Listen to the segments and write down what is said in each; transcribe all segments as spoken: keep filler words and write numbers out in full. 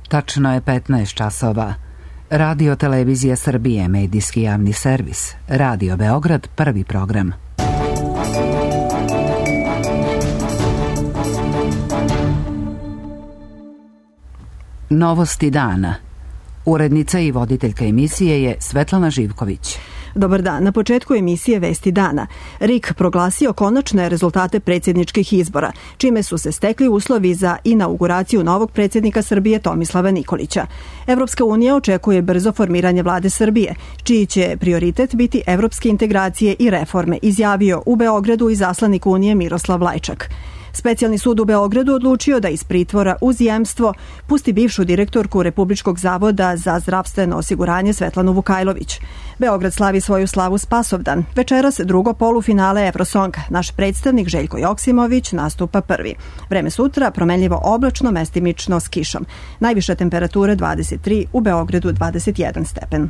Tačno je petnaest časova. Radio Televizija Srbije, medijski javni servis. Radio Beograd, prvi program. Novosti dana. Urednica i voditeljka emisije je Svetlana Živković. Dobar dan. Na početku emisije Vesti dana. R I K proglasio konačne rezultate predsjedničkih izbora, čime su se stekli uslovi za inauguraciju novog predsjednika Srbije Tomislava Nikolića. Evropska unija očekuje brzo formiranje vlade Srbije, čiji će prioritet biti evropske integracije i reforme, izjavio u Beogradu izaslanik Unije Miroslav Lajčak. Specijalni sud u Beogradu odlučio da iz pritvora uz jemstvo pusti bivšu direktorku Republičkog zavoda za zdravstveno osiguranje Svetlanu Vukajlović. Beograd slavi svoju slavu Spasovdan. Večeras drugo polufinale Eurosonga. Naš predstavnik Željko Joksimović nastupa prvi. Vreme sutra promenljivo oblačno, mestimično s kišom. Najviša temperatura dvadeset tri, u Beogradu dvadeset jedan stepen.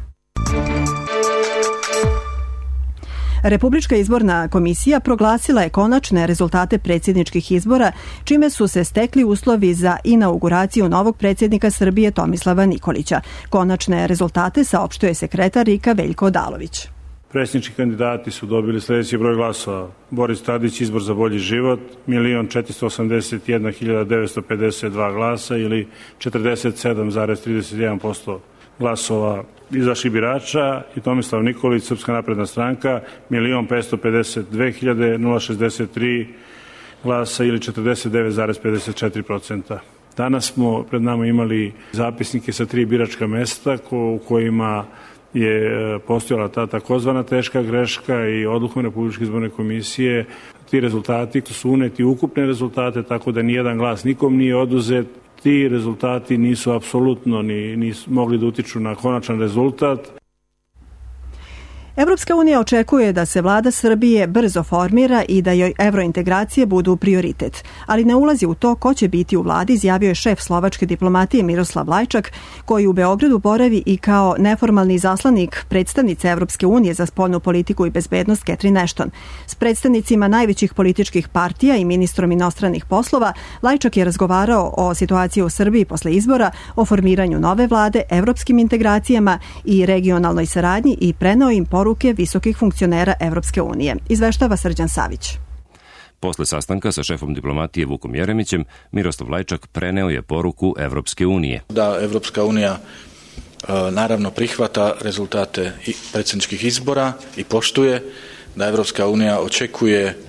Republička izborna komisija proglasila je konačne rezultate predsjedničkih izbora, čime su se stekli uslovi za inauguraciju novog predsjednika Srbije Tomislava Nikolića. Konačne rezultate saopštuje sekretar R I K-a Veljko Odalović. Predsjednički kandidati su dobili sljedeći broj glasova. Boris Tadić, Izbor za bolji život, milion četiristo osamdeset jedna hiljada devetsto pedeset dva glasa ili četrdeset sedam zarez trideset jedan posto glasova izašli birača, i Tomislav Nikolić, Srpska napredna stranka, milion petsto pedeset dve hiljade šezdeset tri glasa ili četrdeset devet zarez pedeset četiri posto. Danas smo pred nama imali zapisnike sa tri biračka mesta u kojima je postojala ta takozvana teška greška i odlukom Republičke izborne komisije. Ti rezultati su uneti u ukupne rezultate, tako da nijedan glas nikom nije oduzet. Ti rezultati nisu apsolutno ni nisu mogli da utiču na konačan rezultat. Evropska unija očekuje da se vlada Srbije brzo formira i da joj evrointegracije budu prioritet, ali ne ulazi u to ko će biti u vladi, izjavio je šef slovačke diplomatije Miroslav Lajčak, koji u Beogradu boravi i kao neformalni zaslanik predstavnice Evropske unije za spoljnu politiku i bezbednost Catherine Ashton. S predstavnicima najvećih političkih partija i ministrom inostranih poslova Lajčak je razgovarao o situaciji u Srbiji posle izbora, o formiranju nove vlade, evropskim integracijama i regionalnoj saradnji i preneo im poruke ruke visokih funkcionera Evropske unije. Izveštava Srđan Savić. Posle sastanka sa šefom diplomatije Vukom Jeremićem, Miroslav Lajčak preneo je poruku Evropske unije. Da Evropska unija naravno prihvata rezultate predsjedničkih izbora i poštuje, da Evropska unija očekuje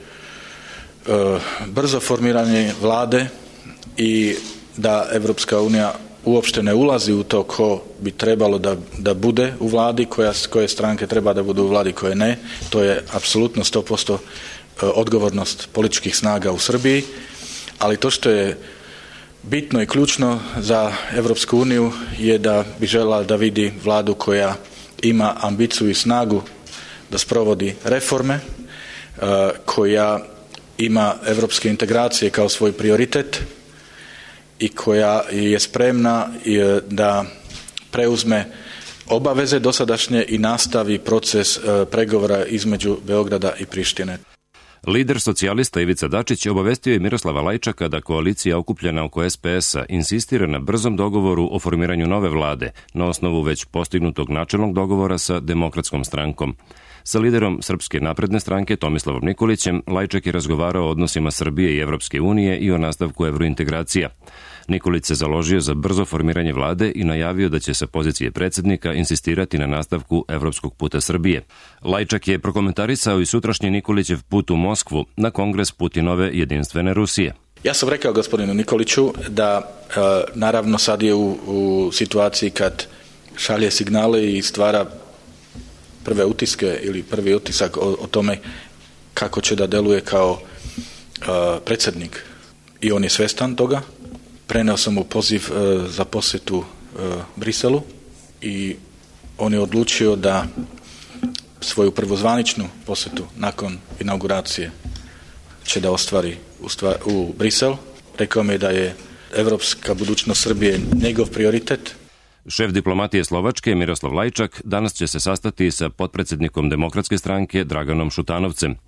brzo formiranje vlade i da Evropska unija uopšte ne ulazi u to ko bi trebalo da, da bude u vladi, koja, koje stranke treba da budu u vladi, koje ne. To je apsolutno sto posto odgovornost političkih snaga u Srbiji, ali to što je bitno i ključno za Evropsku uniju je da bi željela da vidi vladu koja ima ambiciju i snagu da sprovodi reforme, koja ima evropske integracije kao svoj prioritet i koja je spremna da preuzme obaveze dosadašnje i nastavi proces pregovora između Beograda i Prištine. Lider socijalista Ivica Dačić obavestio je Miroslava Lajčaka da koalicija okupljena oko es pe es-a insistira na brzom dogovoru o formiranju nove vlade na osnovu već postignutog načelnog dogovora sa Demokratskom strankom. Sa liderom Srpske napredne stranke Tomislavom Nikolićem Lajčak je razgovarao o odnosima Srbije i Evropske unije i o nastavku evrointegracija. Nikolić se založio za brzo formiranje vlade i najavio da će sa pozicije predsjednika insistirati na nastavku evropskog puta Srbije. Lajčak je prokomentarisao i sutrašnji Nikolićev put u Moskvu na kongres Putinove jedinstvene Rusije. Ja sam rekao gospodinu Nikoliću da e, naravno sad je u, u situaciji kad šalje signale i stvara prve utiske ili prvi utisak o, o tome kako će da deluje kao e, predsjednik. I on je svestan toga. Preneo sam mu poziv e, za posjetu e, Briselu i on je odlučio da svoju prvozvaničnu posjetu nakon inauguracije će da ostvari u, stvar, u Brisel. Rekao mi je da je evropska budućnost Srbije njegov prioritet. Šef diplomatije Slovačke Miroslav Lajčak danas će se sastati sa potpredsjednikom Demokratske stranke Draganom Šutanovcem.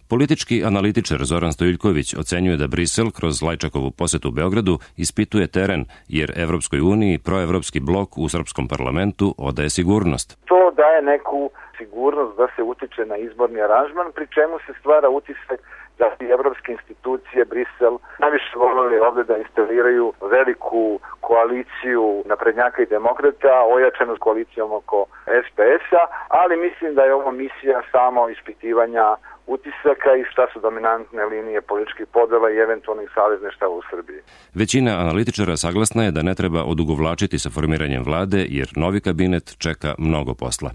Politički analitičar Zoran Stojiljković ocenjuje da Brisel kroz Lajčakovu posetu Beogradu ispituje teren, jer Evropskoj uniji proevropski blok u srpskom parlamentu odaje sigurnost. To daje neku sigurnost da se utiče na izborni aranžman, pri čemu se stvara utisak da i evropske institucije, Brisel, najviše voleli ovde da instaliraju veliku koaliciju naprednjaka i demokrata, ojačanu s koalicijom oko es pe es-a, ali mislim da je ovo misija samo ispitivanja utisaka i šta su dominantne linije političkih podela i eventualnih savezništava u Srbiji. Većina analitičara saglasna je da ne treba odugovlačiti sa formiranjem vlade, jer novi kabinet čeka mnogo posla.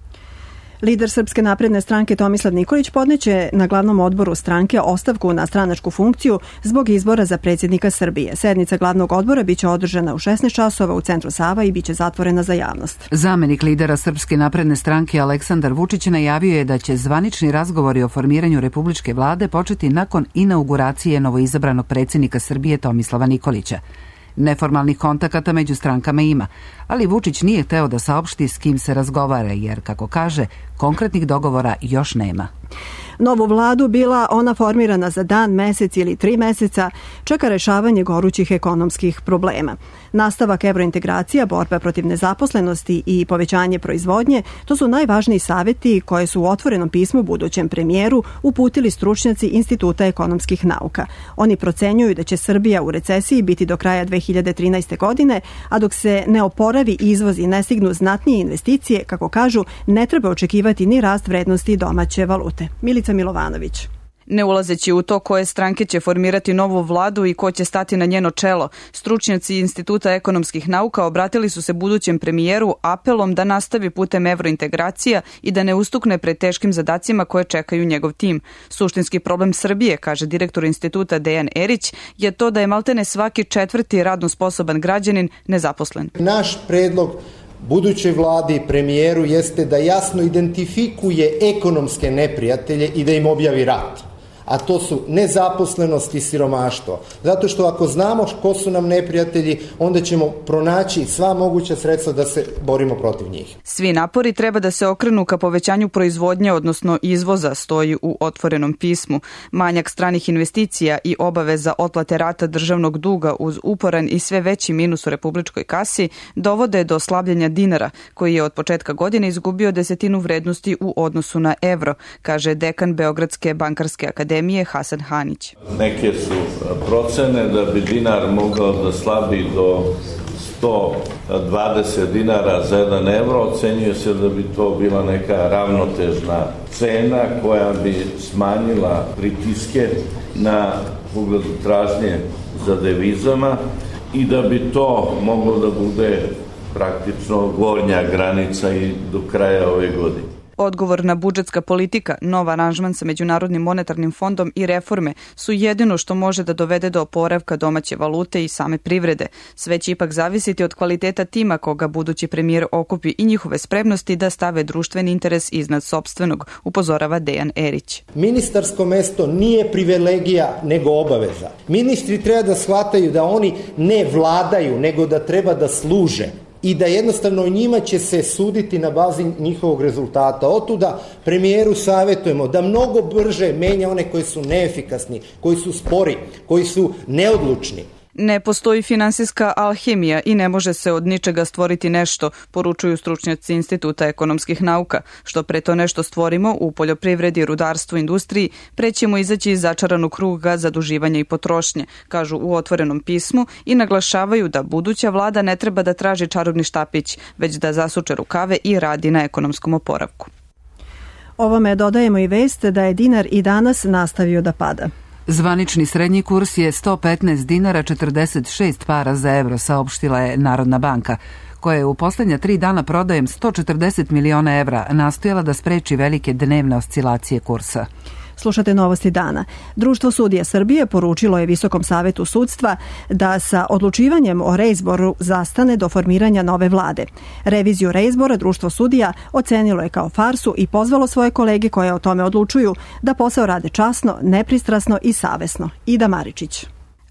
Lider Srpske napredne stranke Tomislav Nikolić podneće na glavnom odboru stranke ostavku na stranačku funkciju zbog izbora za predsjednika Srbije. Sednica glavnog odbora biće održana u šesnaest časova u centru Sava i biće zatvorena za javnost. Zamenik lidera Srpske napredne stranke Aleksandar Vučić najavio je da će zvanični razgovori o formiranju republičke vlade početi nakon inauguracije novoizabranog predsjednika Srbije Tomislava Nikolića. Neformalnih kontakata među strankama ima, ali Vučić nije hteo da saopšti s kim se razgovara, jer, kako kaže, konkretnih dogovora još nema. Novu vladu, bila ona formirana za dan, mesec ili tri meseca, čeka rešavanje gorućih ekonomskih problema. Nastavak evrointegracija, borba protiv nezaposlenosti i povećanje proizvodnje, to su najvažniji savjeti koje su u otvorenom pismu budućem premijeru uputili stručnjaci Instituta ekonomskih nauka. Oni procenjuju da će Srbija u recesiji biti do kraja dve hiljade trinaeste. godine, a dok se ne oporavi izvoz i ne stignu znatnije investicije, kako kažu, ne treba očekivati ni rast vrednosti domaće valute. Milica Milovanović. Ne ulazeći u to koje stranke će formirati novu vladu i ko će stati na njeno čelo, stručnjaci Instituta ekonomskih nauka obratili su se budućem premijeru apelom da nastavi putem evrointegracija i da ne ustukne pred teškim zadacima koje čekaju njegov tim. Suštinski problem Srbije, kaže direktor instituta Dejan Erić, je to da je maltene svaki četvrti radno sposoban građanin nezaposlen. Naš predlog budućoj vladi i premijeru jeste da jasno identifikuje ekonomske neprijatelje i da im objavi rat. A to su nezaposlenost i siromaštvo. Zato što ako znamo ko su nam neprijatelji, onda ćemo pronaći sva moguća sredstva da se borimo protiv njih. Svi napori treba da se okrenu ka povećanju proizvodnje, odnosno izvoza, stoji u otvorenom pismu. Manjak stranih investicija i obaveza otplate rata državnog duga uz uporan i sve veći minus u republičkoj kasi dovode do slabljenja dinara, koji je od početka godine izgubio desetinu vrednosti u odnosu na evro, kaže dekan Beogradske bankarske akademije Hasan Hanić. Neke su procene da bi dinar mogao da slabi do sto dvadeset dinara za jedan evro. Ocenjuje se da bi to bila neka ravnotežna cena koja bi smanjila pritiske na pogledu tražnje za devizama i da bi to moglo da bude praktično gornja granica i do kraja ove godine. Odgovorna budžetska politika, nov aranžman sa Međunarodnim monetarnim fondom i reforme su jedino što može da dovede do oporavka domaće valute i same privrede. Sve će ipak zavisiti od kvaliteta tima koga budući premijer okupi i njihove spremnosti da stave društveni interes iznad sopstvenog, upozorava Dejan Erić. Ministarsko mesto nije privilegija nego obaveza. Ministri treba da shvataju da oni ne vladaju, nego da treba da služe. I da jednostavno njima će se suditi na bazi njihovog rezultata. Otuda premijeru savjetujemo da mnogo brže menja one koji su neefikasni, koji su spori, koji su neodlučni. Ne postoji finansijska alhemija i ne može se od ničega stvoriti nešto, poručuju stručnjaci Instituta ekonomskih nauka. Što pre to nešto stvorimo u poljoprivredi, rudarstvu, industriji, pre ćemo izaći iz začaranog kruga zaduživanja i potrošnje, kažu u otvorenom pismu i naglašavaju da buduća vlada ne treba da traži čarobni štapić, već da zasuče rukave i radi na ekonomskom oporavku. Ovome dodajemo i vest da je dinar i danas nastavio da pada. Zvanični srednji kurs je sto petnaest dinara četrdeset šest para za evro, saopštila je Narodna banka, koja je u poslednja tri dana prodajem sto četrdeset miliona evra nastojala da spreči velike dnevne oscilacije kursa. Slušate novosti dana. Društvo sudija Srbije poručilo je Visokom savetu sudstva da sa odlučivanjem o reizboru zastane do formiranja nove vlade. Reviziju reizbora društvo sudija ocenilo je kao farsu i pozvalo svoje kolege koje o tome odlučuju da posao rade časno, nepristrasno i savesno. Ida Maričić.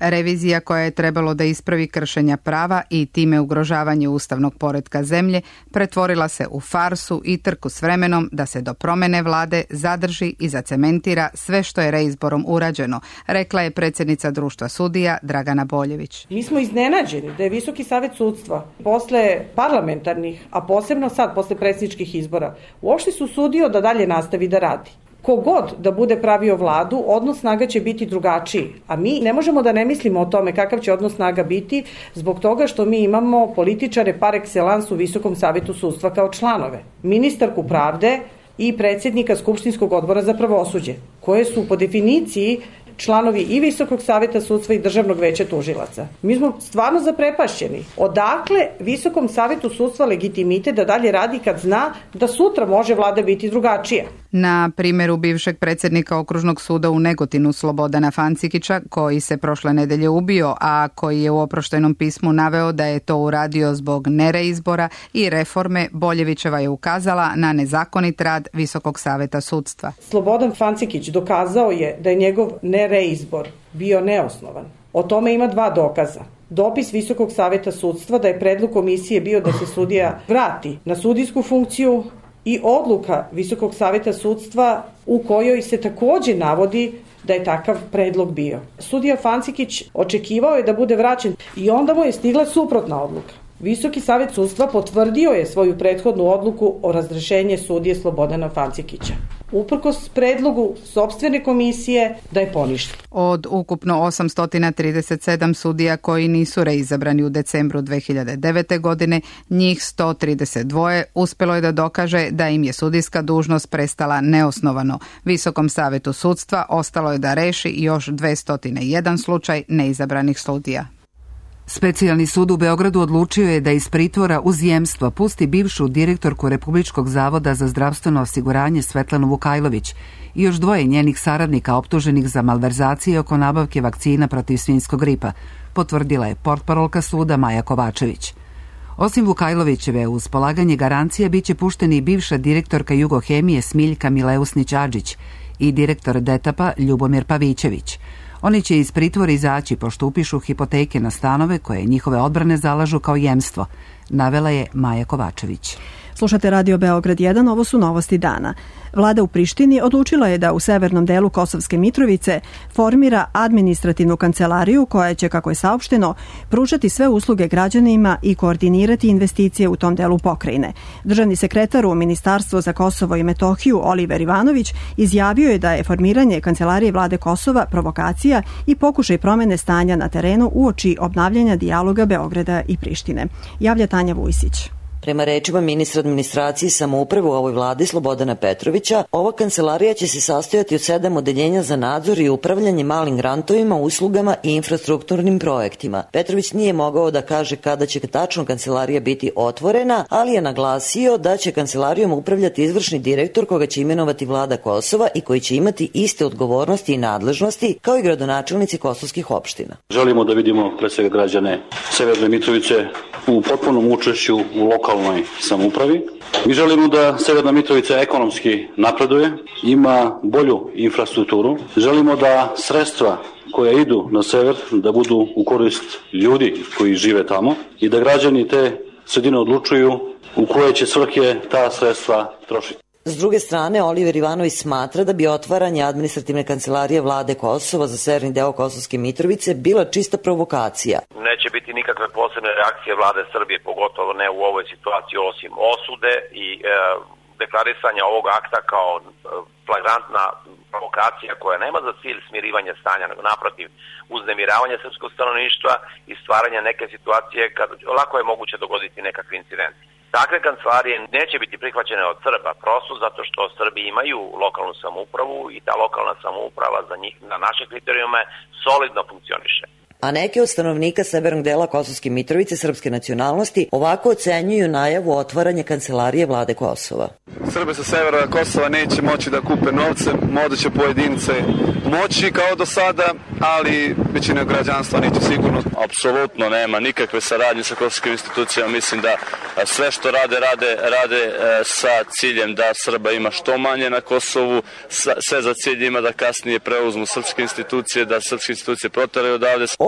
Revizija koja je trebalo da ispravi kršenja prava i time ugrožavanje ustavnog poretka zemlje pretvorila se u farsu i trku s vremenom da se do promene vlade zadrži i zacementira sve što je reizborom urađeno, rekla je predsjednica Društva sudija Dragana Boljević. Mi smo iznenađeni da je Visoki savet sudstva posle parlamentarnih, a posebno sad posle predsjedničkih izbora, uopšte se usudio da dalje nastavi da radi. Kogod da bude pravio vladu, odnos snaga će biti drugačiji. A mi ne možemo da ne mislimo o tome kakav će odnos snaga biti zbog toga što mi imamo političare par excellence u Visokom savetu sudstva kao članove. Ministarku pravde i predsjednika Skupštinskog odbora za pravosuđe, koje su po definiciji članovi i Visokog saveta sudstva i Državnog veća tužilaca. Mi smo stvarno zaprepašćeni. Odakle Visokom savetu sudstva legitimitet da dalje radi kad zna da sutra može vlada biti drugačija? Na primjeru bivšeg predsjednika Okružnog suda u Negotinu Slobodana Fancikića, koji se prošle nedelje ubio, a koji je u oproštajnom pismu naveo da je to uradio zbog nereizbora i reforme, Boljevićeva je ukazala na nezakonit rad Visokog saveta sudstva. Slobodan Fancikić dokazao je da je njegov nereizbor bio neosnovan. O tome ima dva dokaza. Dopis Visokog saveta sudstva da je predlog komisije bio da se sudija vrati na sudijsku funkciju i odluka Visokog saveta sudstva u kojoj se takođe navodi da je takav predlog bio. Sudija Fancikić očekivao je da bude vraćen i onda mu je stigla suprotna odluka. Visoki savet sudstva potvrdio je svoju prethodnu odluku o razrešenju sudije Slobodana Fancikića, uprkos predlogu sopstvene komisije da je poništi. Od ukupno osamsto trideset sedam sudija koji nisu reizabrani u decembru dve hiljade devete. godine, njih sto trideset dva uspelo je da dokaže da im je sudijska dužnost prestala neosnovano. Visokom savetu sudstva ostalo je da reši još dvesta jedan slučaj neizabranih sudija. Specijalni sud u Beogradu odlučio je da iz pritvora uz jemstvo pusti bivšu direktorku Republičkog zavoda za zdravstveno osiguranje Svetlanu Vukajlović i još dvoje njenih saradnika optuženih za malverzacije oko nabavke vakcina protiv svinjskog gripa, potvrdila je portparolka suda Maja Kovačević. Osim Vukajlovićeve, uz polaganje garancija biće pušteni i bivša direktorka Jugohemije Smiljka Mileusnić-Adžić i direktor Detapa Ljubomir Pavićević. Oni će iz pritvora izaći pošto upišu hipoteke na stanove koje njihove odbrane zalažu kao jemstvo, navela je Maja Kovačević. Slušate Radio Beograd jedan, ovo su novosti dana. Vlada u Prištini odlučila je da u severnom delu Kosovske Mitrovice formira administrativnu kancelariju koja će, kako je saopšteno, pružati sve usluge građanima i koordinirati investicije u tom delu pokrajine. Državni sekretar u Ministarstvu za Kosovo i Metohiju Oliver Ivanović izjavio je da je formiranje kancelarije vlade Kosova provokacija i pokušaj promene stanja na terenu uoči obnavljanja dijaloga Beograda i Prištine. Javlja Tanja Vujsić. Prema rečima ministra administracije i samouprave u ovoj vladi Slobodana Petrovića, ova kancelarija će se sastojati od sedam odeljenja za nadzor i upravljanje malim grantovima, uslugama i infrastrukturnim projektima. Petrović nije mogao da kaže kada će tačno kancelarija biti otvorena, ali je naglasio da će kancelarijom upravljati izvršni direktor koga će imenovati vlada Kosova i koji će imati iste odgovornosti i nadležnosti kao i gradonačelnici kosovskih opština. Želimo da vidimo pre svega građane Severne Mitrovice u potpunom učešću u lokalnoj samoupravi. Mi želimo da Severna Mitrovica ekonomski napreduje, ima bolju infrastrukturu. Želimo da sredstva koja idu na sever da budu u korist ljudi koji žive tamo i da građani te sredine odlučuju u koje će svrhe ta sredstva trošiti. S druge strane, Oliver Ivanović smatra da bi otvaranje administrativne kancelarije vlade Kosova za severni deo Kosovske Mitrovice bila čista provokacija. Neće biti nikakve posebne reakcije vlade Srbije, pogotovo ne u ovoj situaciji, osim osude i e, deklarisanja ovog akta kao e, flagrantna provokacija koja nema za cilj smirivanje stanja, nego naprotiv uznemiravanje srpskog stanovništva i stvaranje neke situacije kad lako je moguće dogoditi nekakvi incidenti. Takve kancelarije neće biti prihvaćene od Srba, prosto zato što Srbi imaju lokalnu samoupravu i ta lokalna samouprava za njih na naše kriterijume solidno funkcioniše. A neke od stanovnika severnog dela Kosovske Mitrovice srpske nacionalnosti ovako ocenjuju najavu otvaranja kancelarije vlade Kosova. Srbe sa severa Kosova neće moći da kupe novce, možda će pojedince moći kao do sada, ali većina građanstva neće sigurno. Apsolutno nema nikakve saradnje sa kosovskim institucijama. Mislim da sve što rade, rade, rade sa ciljem da Srba ima što manje na Kosovu, sve za cilj ima da kasnije preuzmu srpske institucije, da srpske institucije proteraju odavde.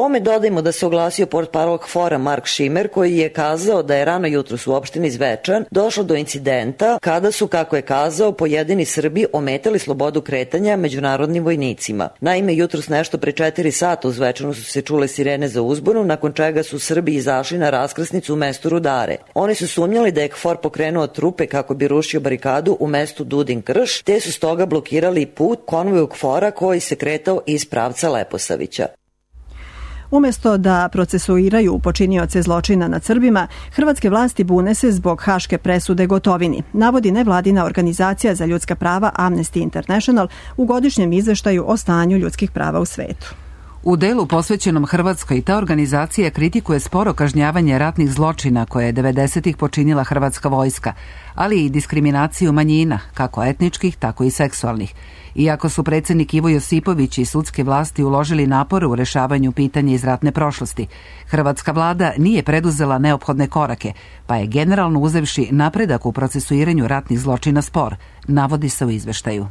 Ovome dodajmo da se oglasio portparol K F O R-a Mark Šimer, koji je kazao da je rano jutros u opštini Zvečan došlo do incidenta kada su, kako je kazao, pojedini Srbi ometali slobodu kretanja međunarodnim vojnicima. Naime, jutros nešto pre četiri sata u Zvečanu su se čule sirene za uzbunu, nakon čega su Srbi izašli na raskrsnicu u mestu Rudare. Oni su sumnjali da je K F O R pokrenuo trupe kako bi rušio barikadu u mestu Dudin Krš, te su stoga blokirali put konvoju K F O R-a koji se kretao iz pravca Leposavića. Umesto da procesuiraju počinioce zločina nad Srbima, hrvatske vlasti bune se zbog haške presude Gotovini, navodi nevladina organizacija za ljudska prava Amnesty International u godišnjem izveštaju o stanju ljudskih prava u svetu. U delu posvećenom Hrvatskoj ta organizacija kritikuje sporo kažnjavanje ratnih zločina koje je devedesetih počinila hrvatska vojska, ali i diskriminaciju manjina, kako etničkih, tako i seksualnih. Iako su predsjednik Ivo Josipović i sudske vlasti uložili napore u rešavanju pitanja iz ratne prošlosti, hrvatska vlada nije preduzela neophodne korake, pa je generalno uzevši napredak u procesuiranju ratnih zločina spor, navodi se u izveštaju.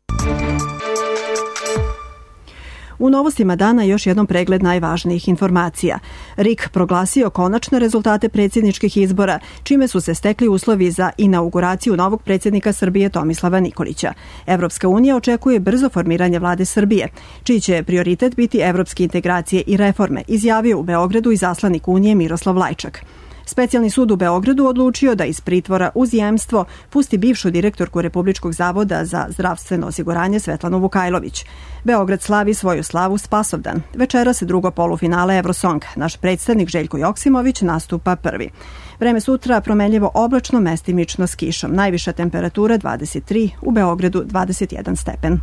U novostima dana još jednom pregled najvažnijih informacija. R I K proglasio konačne rezultate predsjedničkih izbora, čime su se stekli uslovi za inauguraciju novog predsjednika Srbije Tomislava Nikolića. Evropska unija očekuje brzo formiranje vlade Srbije, čiji će prioritet biti evropske integracije i reforme, izjavio u Beogradu izaslanik Unije Miroslav Lajčak. Specijalni sud u Beogradu odlučio da iz pritvora uz jemstvo pusti bivšu direktorku Republičkog zavoda za zdravstveno osiguranje Svetlanu Vukajlović. Beograd slavi svoju slavu Spasovdan. Večera se drugo polufinale Eurosong. Naš predstavnik Željko Joksimović nastupa prvi. Vreme sutra promenljivo oblačno, mestimično s kišom. Najviša temperatura dvadeset tri, u Beogradu dvadeset jedan stepen.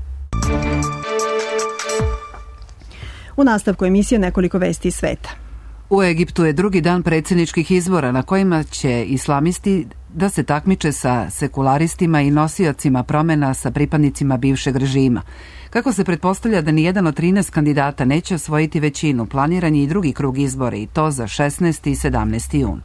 U nastavku emisije nekoliko vesti iz sveta. U Egiptu je drugi dan predsjedničkih izbora na kojima će islamisti da se takmiče sa sekularistima i nosiocima promjena sa pripadnicima bivšeg režima. Kako se pretpostavlja da nijedan od trinaest kandidata neće osvojiti većinu, planiran je i drugi krug izbora i to za šesnaesti i sedamnaesti jun.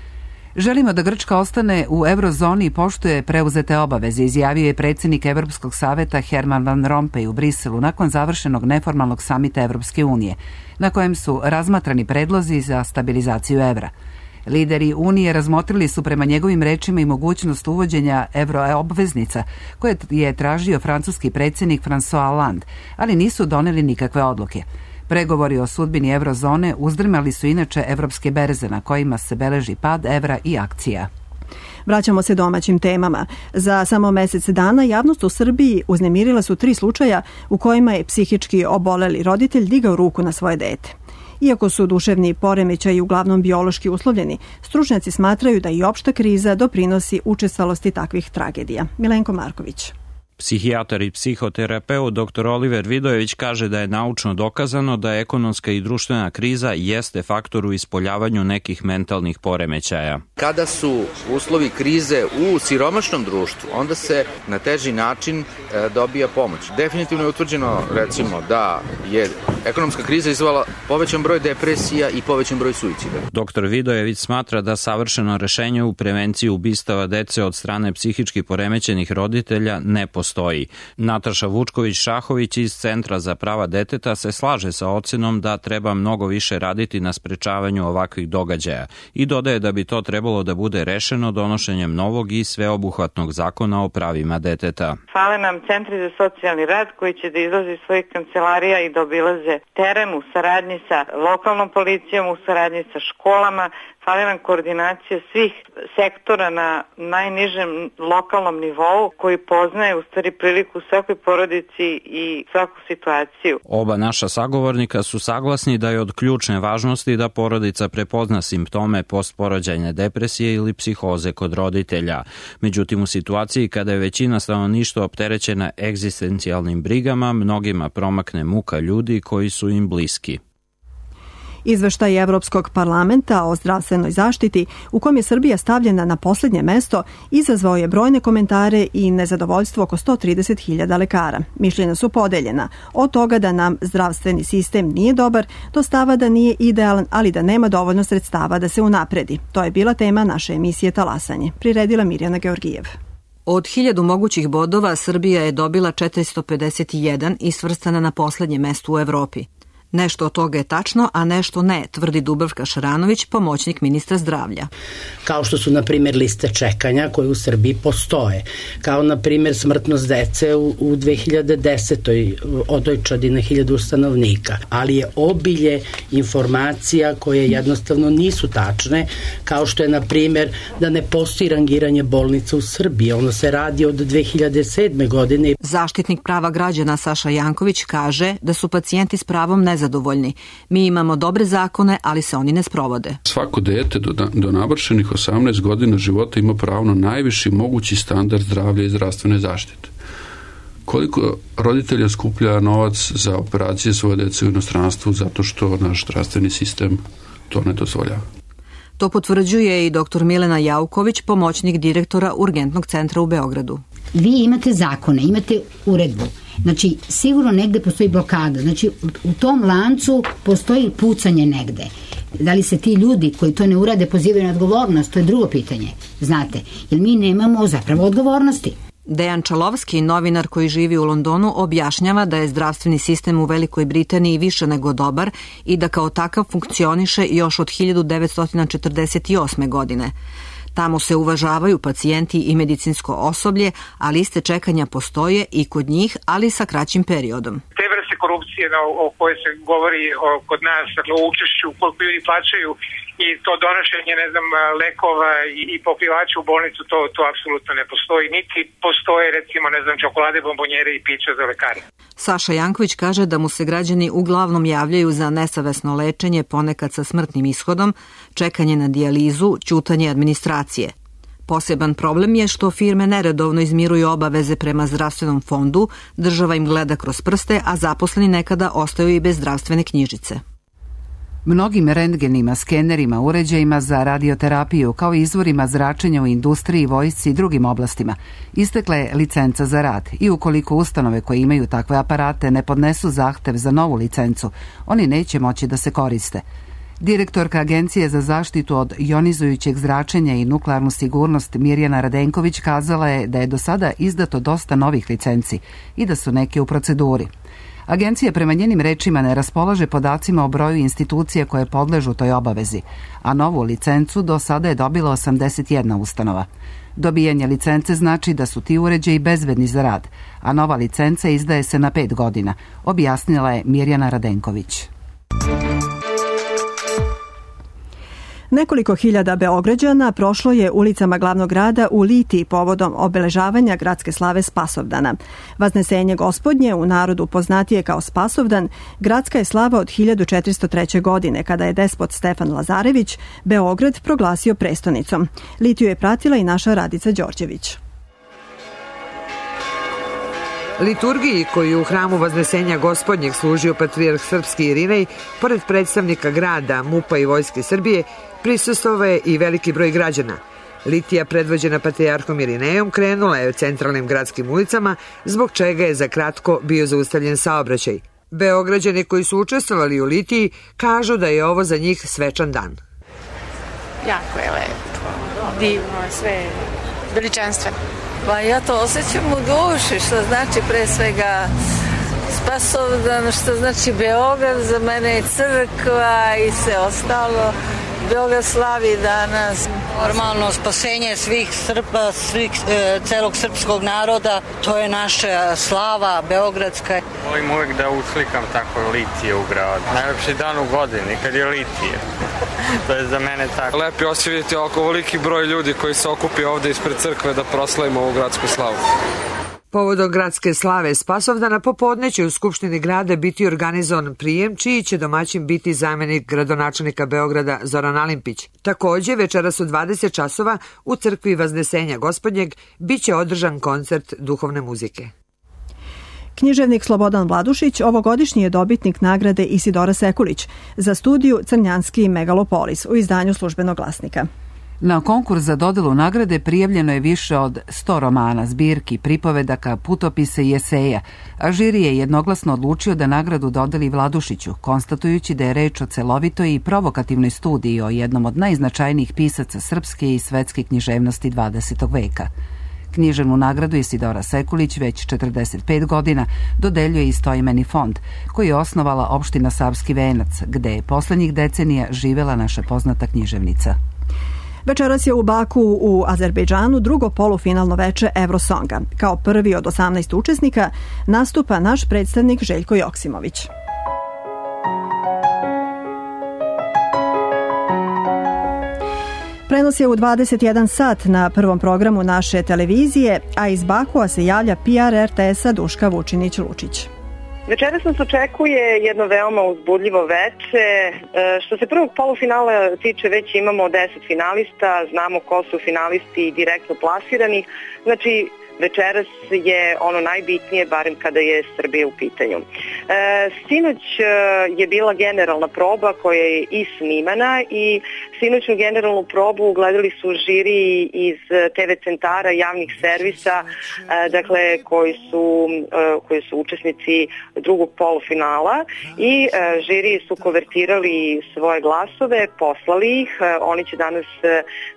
Želimo da Grčka ostane u eurozoni i poštuje preuzete obaveze, izjavio je predsjednik Evropskog saveta Herman Van Rompuy u Briselu nakon završenog neformalnog samita Evropske unije, na kojem su razmatrani predlozi za stabilizaciju evra. Lideri Unije razmotrili su prema njegovim rečima i mogućnost uvođenja euroobveznica, koje je tražio francuski predsjednik François Hollande, ali nisu doneli nikakve odluke. Pregovori o sudbini eurozone uzdrmali su inače evropske berze na kojima se beleži pad evra i akcija. Vraćamo se domaćim temama. Za samo mesec dana javnost u Srbiji uznemirila su tri slučaja u kojima je psihički oboleli roditelj digao ruku na svoje dete. Iako su duševni poremećaji uglavnom biološki uslovljeni, stručnjaci smatraju da i opšta kriza doprinosi učestalosti takvih tragedija. Milenko Marković. Psihijatar i psihoterapeut doktor Oliver Vidojević kaže da je naučno dokazano da ekonomska i društvena kriza jeste faktor u ispoljavanju nekih mentalnih poremećaja. Kada su uslovi krize u siromašnom društvu, onda se na teži način e, dobija pomoć. Definitivno je utvrđeno, recimo, da je ekonomska kriza izvala povećan broj depresija i povećan broj suicida. Doktor Vidojević smatra da savršeno rešenje u prevenciji ubistava dece od strane psihički poremećenih roditelja ne postoji. Stoji. Nataša Vučković-Šahović iz Centra za prava deteta se slaže sa ocenom da treba mnogo više raditi na sprečavanju ovakvih događaja i dodaje da bi to trebalo da bude rešeno donošenjem novog i sveobuhvatnog zakona o pravima deteta. Fale nam centri za socijalni rad koji će da izlaze iz svojih kancelarija i da obilaze teren u saradnji sa lokalnom policijom, u saradnji sa školama. Fali nam koordinacija svih sektora na najnižem lokalnom nivou koji poznaje u stvari priliku svakoj porodici i svaku situaciju. Oba naša sagovornika su saglasni da je od ključne važnosti da porodica prepozna simptome postporođajne depresije ili psihoze kod roditelja. Međutim, u situaciji kada je većina stanovništva opterećena egzistencijalnim brigama, mnogima promakne muka ljudi koji su im bliski. Izveštaj Evropskog parlamenta o zdravstvenoj zaštiti, u kom je Srbija stavljena na posljednje mesto, izazvao je brojne komentare i nezadovoljstvo oko sto trideset hiljada lekara. Mišljenja su podeljena od toga da nam zdravstveni sistem nije dobar, do stava da nije idealan, ali da nema dovoljno sredstava da se unapredi. To je bila tema naše emisije Talasanje. Priredila Mirjana Georgijev. Od hiljadu mogućih bodova Srbija je dobila četiristo pedeset jedan i svrstana na posljednje mesto u Evropi. Nešto od toga je tačno, a nešto ne, tvrdi Dubravka Šaranović, pomoćnik ministra zdravlja. Kao što su, na primjer, liste čekanja koje u Srbiji postoje, kao, na primjer, smrtnost dece u, u dve hiljade desetoj odojčadi na hiljadu stanovnika, ali je obilje informacija koje jednostavno nisu tačne, kao što je, na primjer, da ne postoji rangiranje bolnica u Srbiji. Ono se radi od dve hiljade sedme godine. Zaštitnik prava građana Saša Janković kaže da su pacijenti s pravom nezadovoljni. Mi imamo dobre zakone, ali se oni ne sprovode. Svako dete do, do navršenih osamnaest godina života ima pravo na najviši mogući standard zdravlja i zdravstvene zaštite. Koliko roditelja skuplja novac za operacije svoje dece u inostranstvu zato što naš zdravstveni sistem to ne dozvoljava. To potvrđuje i doktor Milena Jauković, pomoćnik direktora Urgentnog centra u Beogradu. Vi imate zakone, imate uredbu. Znači, sigurno negde postoji blokada. Znači, u tom lancu postoji pucanje negde. Da li se ti ljudi koji to ne urade pozivaju na odgovornost, to je drugo pitanje. Znate, jer mi nemamo zapravo odgovornosti. Dejan Čalovski, novinar koji živi u Londonu, objašnjava da je zdravstveni sistem u Velikoj Britaniji više nego dobar i da kao takav funkcioniše još od hiljadu devetsto četrdeset osme. godine. Tamo se uvažavaju pacijenti i medicinsko osoblje, a liste čekanja postoje i kod njih, ali sa kraćim periodom. Te vrste korupcije o, o kojoj se govori o, kod nas, dakle o učešću koliko ljudi plaćaju i to donošenje, ne znam, lekova i, i pokrivača u bolnicu, to, to apsolutno ne postoji. Niti postoje, recimo, ne znam, čokolade, bombonjere i pića za lekare. Saša Janković kaže da mu se građani uglavnom javljaju za nesavesno lečenje, ponekad sa smrtnim ishodom, čekanje na dijalizu, ćutanje administracije. Poseban problem je što firme neredovno izmiruju obaveze prema zdravstvenom fondu, država im gleda kroz prste, a zaposleni nekada ostaju i bez zdravstvene knjižice. Mnogim rentgenima, skenerima, uređajima za radioterapiju, kao i izvorima zračenja u industriji, vojsci i drugim oblastima, istekla je licenca za rad i ukoliko ustanove koje imaju takve aparate ne podnesu zahtev za novu licencu, oni neće moći da se koriste. Direktorka Agencije za zaštitu od jonizujućeg zračenja i nuklearnu sigurnost Mirjana Radenković kazala je da je do sada izdato dosta novih licenci i da su neke u proceduri. Agencija prema njenim rečima ne raspolaže podacima o broju institucija koje podležu toj obavezi, a novu licencu do sada je dobila osamdeset jedna ustanova. Dobijanje licence znači da su ti uređaji bezbedni za rad, a nova licenca izdaje se na pet godina, objasnila je Mirjana Radenković. Nekoliko hiljada Beograđana prošlo je ulicama glavnog grada u Litiji povodom obeležavanja gradske slave Spasovdana. Vaznesenje Gospodnje, u narodu poznatije kao Spasovdan, gradska je slava od hiljadu četiristo treće. godine, kada je despot Stefan Lazarević Beograd proglasio prestonicom. Litiju je pratila i naša Radica Đorđević. Liturgiji koju u hramu Vaznesenja Gospodnjeg služio patrijarh srpski Irinej, pored predstavnika grada, MUP-a i Vojske Srbije, prisustvovao je i veliki broj građana. Litija, predvođena patrijarhom Irinejom, krenula je centralnim gradskim ulicama, zbog čega je za kratko bio zaustavljen saobraćaj. Beograđani koji su učestvovali u Litiji kažu da je ovo za njih svečan dan. Jako je lepo, divno je, sve veličanstveno. Pa ja to osjećam u duši, što znači pre svega Spasovdan, što znači Beograd, za mene je crkva i sve ostalo. Beograd slavi danas. Normalno spasenje svih Srba, svih, e, celog srpskog naroda, to je naša slava beogradska. Volim uvek da uslikam tako litije u gradu. Najlepši dan u godini kad je litije. To je za mene tako. Lep je osjetiti oko veliki broj ljudi koji se okupi ovde ispred crkve da proslavimo ovu gradsku slavu. Povodom gradske slave Spasovdana popodne će u Skupštini grada biti organizovan prijem, čiji će domaćin biti zamenik gradonačelnika Beograda Zoran Alimpić. Takođe, večeras u dvadeset časova u crkvi Vaznesenja Gospodnjeg biće održan koncert duhovne muzike. Književnik Slobodan Vladušić ovogodišnji je dobitnik nagrade Isidora Sekulić za studiju Crnjanski megalopolis u izdanju Službenog glasnika. Na konkurs za dodelu nagrade prijavljeno je više od sto romana, zbirki, pripovedaka, putopisa i eseja, a žiri je jednoglasno odlučio da nagradu dodeli Vladušiću, konstatujući da je reč o celovitoj i provokativnoj studiji o jednom od najznačajnijih pisaca srpske i svetske književnosti dvadesetog veka. Književnu nagradu Isidora Sekulić već četrdeset pet godina dodeljuje istoimeni fond, koji je osnovala opština Savski Venac, gde je poslednjih decenija živela naša poznata književnica. Večeras je u Baku u Azerbejdžanu drugo polufinalno veče Eurosonga. Kao prvi od osamnaest učesnika nastupa naš predstavnik Željko Joksimović. Prenos je u dvadeset jedan sat na prvom programu naše televizije, a iz Bakua se javlja P R R T S-a Duška Vučinić-Lučić. Večeras nas očekuje jedno veoma uzbudljivo veče. Što se prvog polufinala tiče, već imamo deset finalista, znamo ko su finalisti direktno plasirani. Znači, večeras je ono najbitnije, barem kada je Srbija u pitanju. E, sinoć je bila generalna proba koja je i snimana i sinoćnu generalnu probu gledali su žiri iz te ve centara, javnih servisa, e, dakle koji su, e, koji su učesnici drugog polufinala i e, žiri su konvertirali svoje glasove, poslali ih, e, oni će danas e,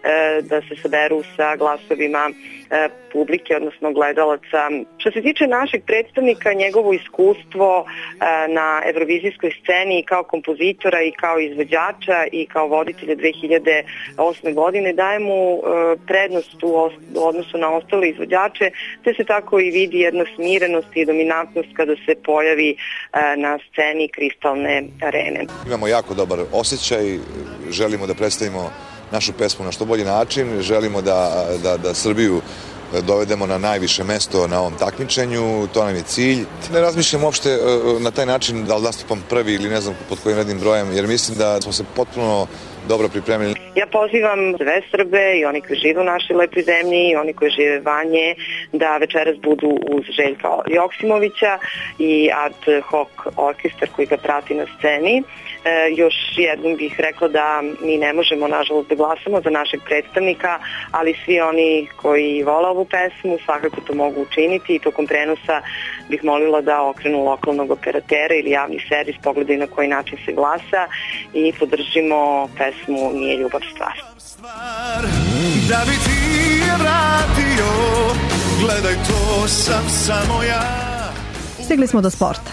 da se saberu sa glasovima e, publike, odnosno gledalaca. Što se tiče našeg predstavnika, njegovo iskustvo e, na evrovizijskoj sceni kao kompozitora i kao izvođača i kao voditelja dve hiljade osme godine daje mu e, prednost u, os, u odnosu na ostale izvođače, te se tako i vidi jedna smirenost i dominantnost kada se pojavi e, na sceni Kristalne arene. Imamo jako dobar osjećaj, želimo da predstavimo našu pesmu na što bolji način, želimo da, da, da Srbiju dovedemo na najviše mesto na ovom takmičenju, to nam je cilj. Ne razmišljam uopšte na taj način da li nastupam prvi ili ne znam pod kojim rednim brojem, jer mislim da smo se potpuno dobro pripremili. Ja pozivam sve Srbe i oni koji žive u našoj lepoj zemlji i oni koji žive vanje da večeras budu uz Željka Joksimovića i ad hoc orkestar koji ga prati na sceni. E, još jednom bih rekla da mi ne možemo nažalost da glasamo za našeg predstavnika, ali svi oni koji vole ovu pesmu svakako to mogu učiniti i tokom prenosa bih molila da okrenu lokalnog operatera ili javni servis, pogledaju na koji način se glasa i podržimo pesmu Nije ljubav stvar. Da bi ti je vratio, gledaj to sam samo ja. Stigli smo do sporta.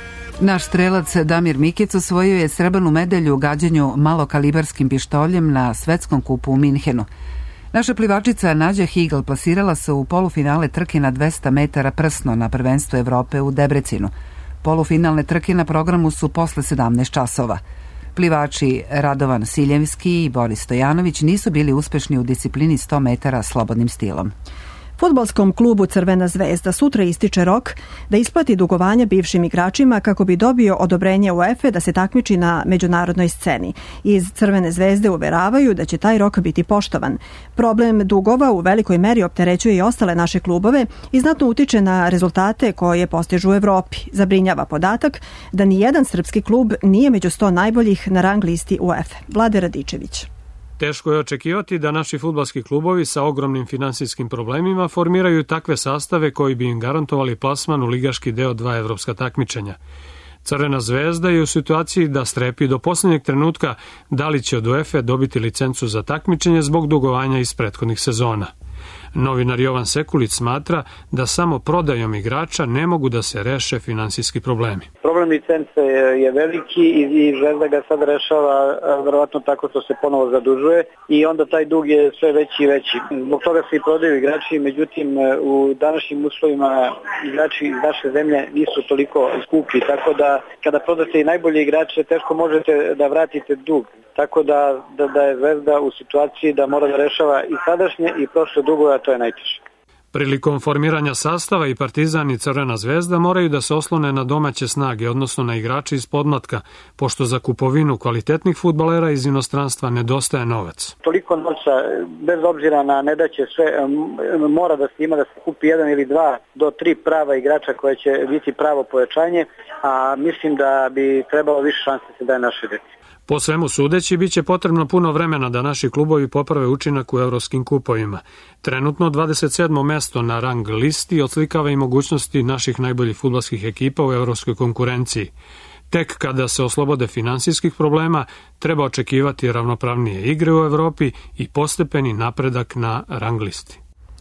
Naš strelac Damir Mikic osvojio je srebrnu medalju u gađanju malokalibarskim pištoljem na svetskom kupu u Minhenu. Naša plivačica Nađa Higl plasirala se u polufinale trke na dvesta metara prsno na prvenstvu Evrope u Debrecinu. Polufinalne trke na programu su posle sedamnaest časova. Plivači Radovan Siljevski i Boris Stojanović nisu bili uspešni u disciplini sto metara slobodnim stilom. Fudbalskom klubu Crvena zvezda sutra ističe rok da isplati dugovanja bivšim igračima kako bi dobio odobrenje UEFA da se takmiči na međunarodnoj sceni. Iz Crvene zvezde uveravaju da će taj rok biti poštovan. Problem dugova u velikoj meri opterećuje i ostale naše klubove i znatno utiče na rezultate koje postižu u Evropi. Zabrinjava podatak da ni jedan srpski klub nije među sto najboljih na rang listi UEFA. Vlade Radičević. Teško je očekivati da naši fudbalski klubovi sa ogromnim finansijskim problemima formiraju takve sastave koji bi im garantovali plasman u ligaški deo dva evropska takmičenja. Crvena zvezda je u situaciji da strepi do posljednjeg trenutka da li će od UEFA dobiti licencu za takmičenje zbog dugovanja iz prethodnih sezona. Novinar Jovan Sekulić smatra da samo prodajom igrača ne mogu da se reše finansijski problemi. Problem licence je veliki i Zvezda ga sad rešava verovatno tako što se ponovo zadužuje i onda taj dug je sve veći i veći. Zbog toga se i prodaju igrači, međutim u današnjim uslovima igrači iz naše zemlje nisu toliko skupi, tako da kada prodate i najbolje igrače teško možete da vratite dug. Tako da, da, da je Zvezda u situaciji da mora da rešava i sadašnje i prošle dugove, a to je najteže. Prilikom formiranja sastava i Partizan i Crvena zvezda moraju da se oslone na domaće snage, odnosno na igrače iz podmlatka, pošto za kupovinu kvalitetnih fudbalera iz inostranstva nedostaje novac. Toliko novca, bez obzira na nedaće, sve mora da se ima da se kupi jedan ili dva do tri prava igrača koje će biti pravo pojačanje, a mislim da bi trebalo više šanse se daje našoj deci. Po svemu sudeći, bit će potrebno puno vremena da naši klubovi poprave učinak u evropskim kupovima. Trenutno dvadeset sedmo mesto na rang listi odslikava i mogućnosti naših najboljih fudbalskih ekipa u evropskoj konkurenciji. Tek kada se oslobode finansijskih problema, treba očekivati ravnopravnije igre u Evropi i postepeni napredak na rang listi.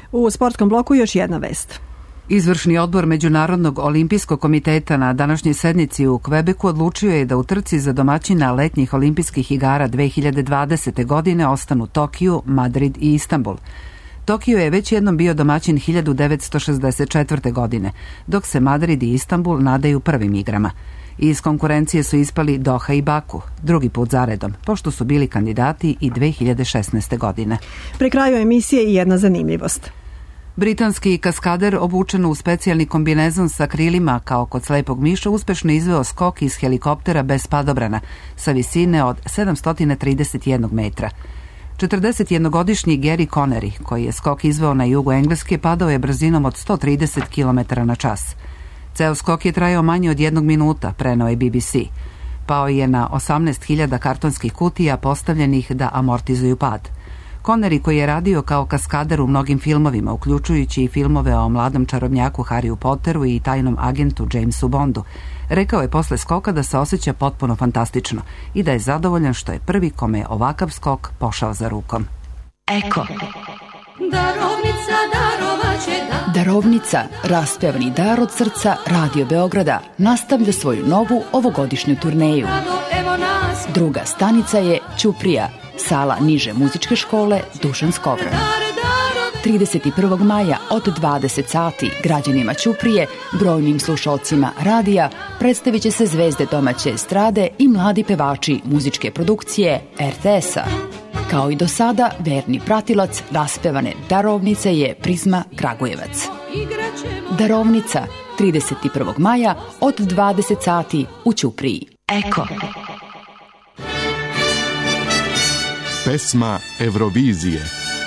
U sportskom bloku još jedna vest. Izvršni odbor Međunarodnog olimpijskog komiteta na današnjoj sednici u Kvebeku odlučio je da u trci za domaćina letnjih olimpijskih igara dve hiljade dvadesete. godine ostanu Tokiju, Madrid i Istanbul. Tokio je već jednom bio domaćin hiljadu devetsto šezdeset četvrte. godine, dok se Madrid i Istanbul nadaju prvim igrama. Iz konkurencije su ispali Doha i Baku, drugi put zaredom, pošto su bili kandidati i dve hiljade šesnaeste. godine. Pri kraju emisije i jedna zanimljivost. Britanski kaskader obučen u specijalni kombinezon sa krilima kao kod slepog miša uspešno izveo skok iz helikoptera bez padobrana sa visine od sedamsto trideset jedan metra. četrdesetjednogodišnji Gary Connery, koji je skok izveo na jugu Engleske, padao je brzinom od sto trideset kilometara na čas. Ceo skok je trajao manje od jednog minuta, preneo je B B C. Pao je na osamnaest hiljada kartonskih kutija postavljenih da amortizuju pad. Connery, koji je radio kao kaskader u mnogim filmovima, uključujući i filmove o mladom čarobnjaku Harryu Potteru i tajnom agentu Jamesu Bondu, rekao je posle skoka da se osjeća potpuno fantastično i da je zadovoljan što je prvi kome je ovakav skok pošao za rukom. Eko. Darovnica, darovaće da... Darovnica, raspevani dar od srca Radio Beograda, nastavlja svoju novu ovogodišnju turneju. Druga stanica je Ćuprija, sala niže muzičke škole Dušan Skovran. trideset prvog maja od dvadeset sati građanima Ćuprije, brojnim slušalcima radija, predstavit će se zvezde domaće estrade i mladi pevači muzičke produkcije R T S-a. Kao i do sada, verni pratilac raspevane Darovnice je Prizma Kragujevac. Darovnica, trideset prvog maja od dvadeset sati u Ćupriji. Eko. Pesma Evrovizije.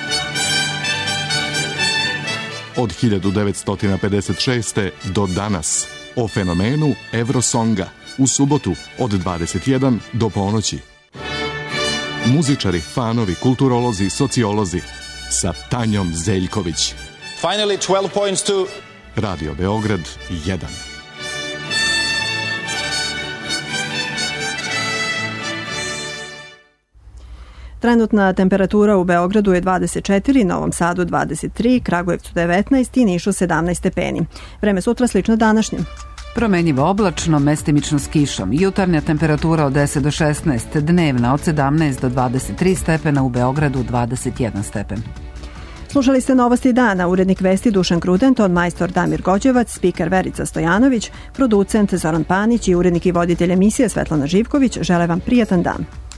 Od hiljadu devetsto pedeset šeste. do danas o fenomenu Evrosonga u subotu od dvadeset jedan do ponoći. Muzičari, fanovi, kulturolozi, sociolozi sa Tanjom Zeljković. Finally twelve points to Radio Beograd jedan. Trenutna temperatura u Beogradu je dvadeset četiri, Novom Sadu dvadeset tri, Kragujevcu devetnaest i Nišu sedamnaest stepeni. Vreme sutra slično današnjem. Promenjivo oblačno, mestimično s kišom. Jutarnja temperatura od deset do šesnaest, dnevna od sedamnaest do dvadeset tri stepena, u Beogradu dvadeset jedan stepen. Slušali ste Novosti dana, urednik vesti Dušan Kruden, ton majstor Damir Gođevac, spiker Verica Stojanović, producent Zoran Panić i urednik i voditelj emisije Svetlana Živković. Žele vam prijatan dan.